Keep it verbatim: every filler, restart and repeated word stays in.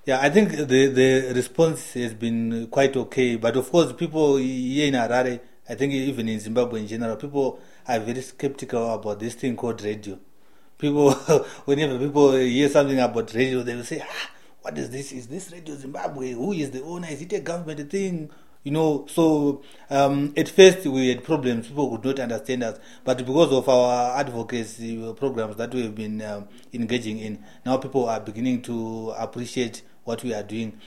Yeah, I think the the response has been quite okay. But of course, people here in Harare, I think even in Zimbabwe in general, people are very skeptical about this thing called radio. People, whenever people hear something about radio, they will say, ah, what is this? Is this Radio Zimbabwe? Who is the owner? Is it a government thing? You know, so um, at first we had problems. People could not understand us. But because of our advocacy programs that we have been um, engaging in, now people are beginning to appreciate what we are doing.